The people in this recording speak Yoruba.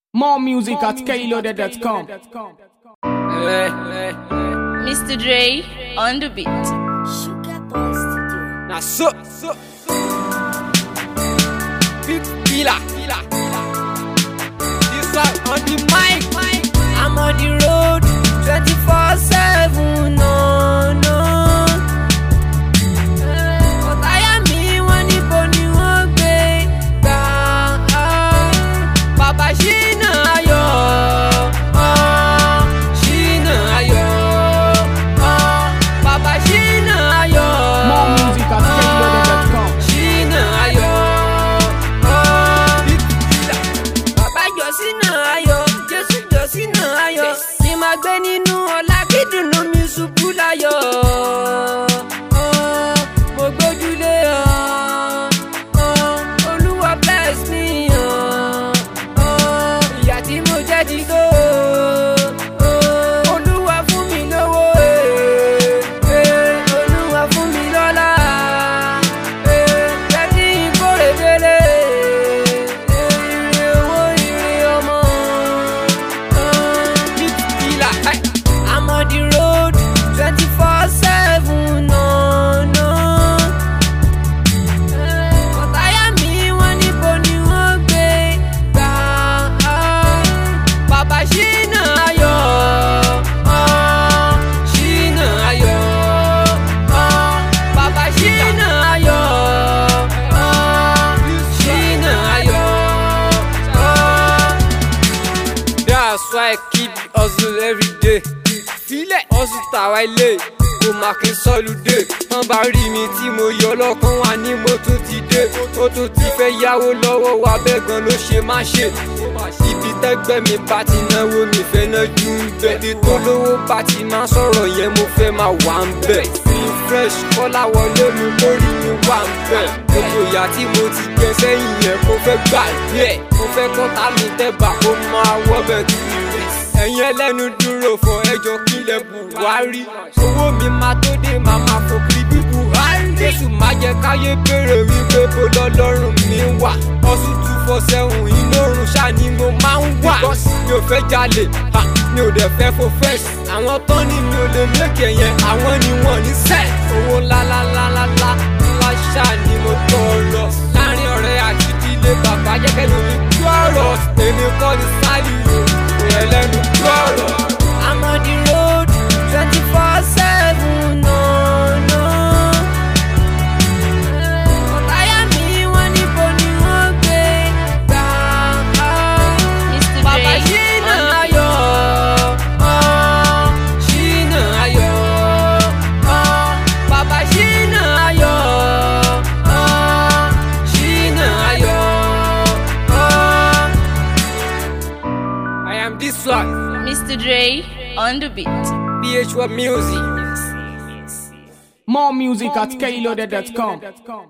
More music at KLoaded.com. Mr. Dre on the beat. Sugar Boy Studio. Now so big killer. This one on the mic. I'm on the road 24/7. No. Ọ̀táyà mi wọ́n níbo ni wọ́n gbé gbà. Bàbá Ṣínà Ayọ̀. Ṣínà Ayọ̀. Bàbá Ṣínà Ayọ̀. More music at KLoaded.com. Ṣínà Ayọ̀. Bàbá jọ Ṣínà Ayọ̀. Jésù jọ Ṣínà Ayọ̀. Kí máa gbé nínú ọlá kí dùnnú mi ṣubú láyọ̀. Mo gbójúlé ọ. Olúwa bless me ọ. Ìyà tí mo jẹ́ ti tó. Olúwa fún mi lówó. Olúwa fún mi lọ́lá. Jẹ́ kí n kórè délé. Ire owó ire ọmọ. Big killer. I'm on the road 24/7. No. Ọ̀táyà mi wọ́n níbo ni wọ́n gbé gbà. Bàbá Ṣínà Ayọ̀. Ṣínà Ayọ̀. Bàbá Ṣínà Ayọ̀. Ṣínà Ayọ̀. That's why I keep hustle every day. Feel it, hustle tàwa ilé. Kò má kí n sọ́lùdé. Wọ́n bá rí mi tí mo yọ lọ́kàn wá ní mo tún ti dé. Ó tún ti fẹ́ yáwó lọ́wọ́ wa bẹ́ẹ̀ gan ló ṣe má ṣe. Ibi tẹ́gbẹ́ mi bá ti náwó mi fẹ́ ná jù ń bẹ̀. Ibi tó lówó bá ti máa sọ̀rọ̀ yẹn mo fẹ́ máa wà ń bẹ̀. Feel fresh kọ́lá wọlé mi lórí mi wà ń bẹ̀. Gbogbo ìyà tí mo ti jẹ sẹ́yìn yẹn mo fẹ́ gbà díẹ̀. Mo fẹ́ kọ́ta mi tẹ́bà kó máa wọ́ bẹ̀ tù mí rí. Ẹ̀yin ẹlẹ́nu dúró fọ ẹjọ́ kílẹ̀ Buhari. Owó mi máa tó dé máa máa fò kiri bí Buhari. Jésù máa jẹ káyé béèrè wípé bó lọ́lọ́run mi wà. Ọ̀sùn 247 inú oorun ṣá ni mo máa ń wà. Mi ò fẹ́ jalè, mi ò dẹ̀ fẹ́ fo fresh. Àwọn tán ni mi ò lè mékè yẹn, àwọn ni wọ́n ní sẹ́. Owó ńlá ṣá ni mo tọrọ. Láàrin ọ̀rẹ́ àti ìdílé bàbá jẹ́kẹ́ lómi tú ọ̀rọ̀. Èmi kọ́ ni sáàlì o, kò yẹ lẹ́nu tú ọ̀rọ̀. I'm on the road 24/7. No. Ọ̀táyà mi wọ́n níbo ni wọ́n gbé gbà. Mr. Bàbá Dre Ṣínà on the Ayọ̀. Ṣínà Ayọ̀. Bàbá Ṣínà Ayọ̀. Ṣínà Ayọ̀. I am this one. Mr. Dre on the beat. BH1 Music. More music at KLoaded.com.